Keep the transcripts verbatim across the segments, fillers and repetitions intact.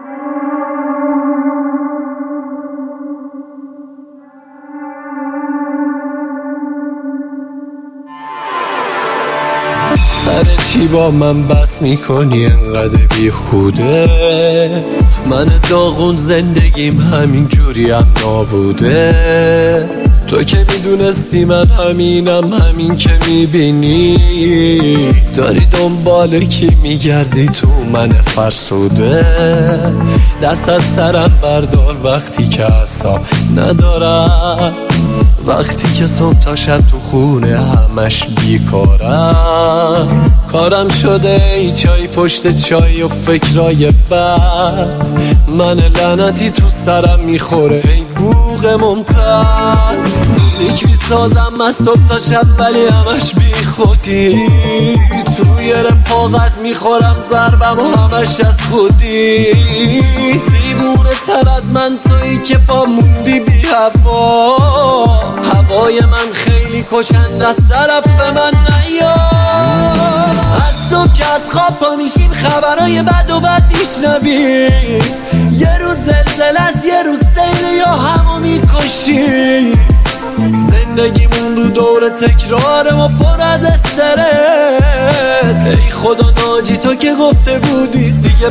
سر چی با من بس میکنی انقدر بیهوده؟ من داغون زندگیم همین جوریم نابوده. تو که میدونستی من همینم، همین که میبینی داری دنبال کی میگردی تو من فرسوده. دست از سرم بردار وقتی که اصلا ندارم، وقتی که صبح تا شب تو خونه همش بیکارم. کارم شده ای چای پشت چای و فکرای بد، من لعنتی تو سرم میخوره ای بوق ممتد. موزیک میسازم از صبح تا شب ولی همش بی خودی، توی رفاقت میخورم ضربم و همش از خودی. دیوونه تر از من تویی که پا موندی بی هوا، هوای من خیلی کشنده از طرف من نیا. از صبح که از خواب پا میشیم خبرای بد و بد میشنوی، یه روز زلزله است یه روز سیل یا همو میکشی. زندگیمون رو دور تکراره و پر از استرس، ای خدا ناجی تو که گفته بودی دیگه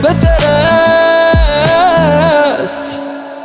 بفرست.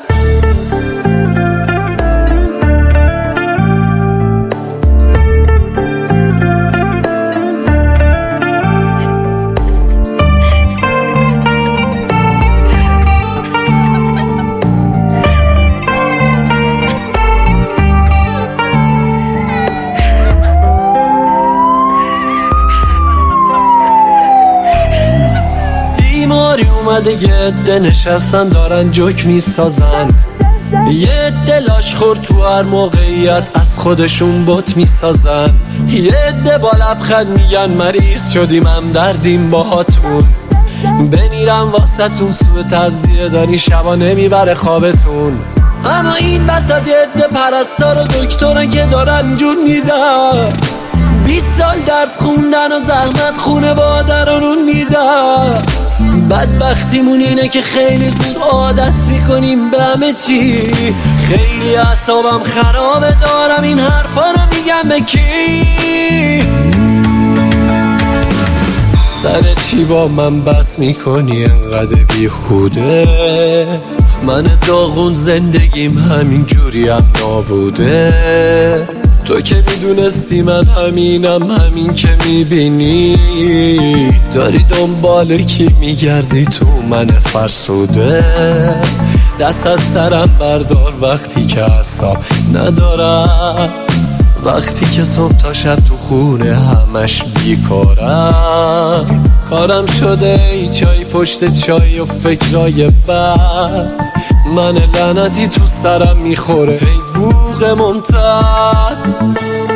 اومده یه عده نشستن دارن جوک میسازن، یه عده لاش خورد تو هر موقعیت از خودشون بت میسازن، یه عده با لبخند میگن مریض شدیم هم دردیم باهاتون. بمیرم واسه تون سوء تغذیه داری شبا نمیبره خوابتون. اما این وسط یه عده پرستار و دکترن که دارن جون میدن، بیست سال درس خوندن و زحمت خونه بادرانون میدن. بدبختیمون اینه که خیلی زود عادت میکنیم به همه چی. خیلی اعصابم خرابه دارم این حرفا رو میگم به کی؟ سر چی با من بس میکنی انقدر بیهوده؟ من داغون زندگیم همین جوریم نابوده. تو که میدونستی من همینم، همین که میبینی داری دنبال کی میگردی تو من فرسوده. دست از سرم بردار وقتی که اصلا ندارم، وقتی که صبح تا شب تو خونه همش بیکارم. کارم شده ای چای پشت چای و فکرای بد، من لعنتی تو سرم میخوره ای بوق ممتد.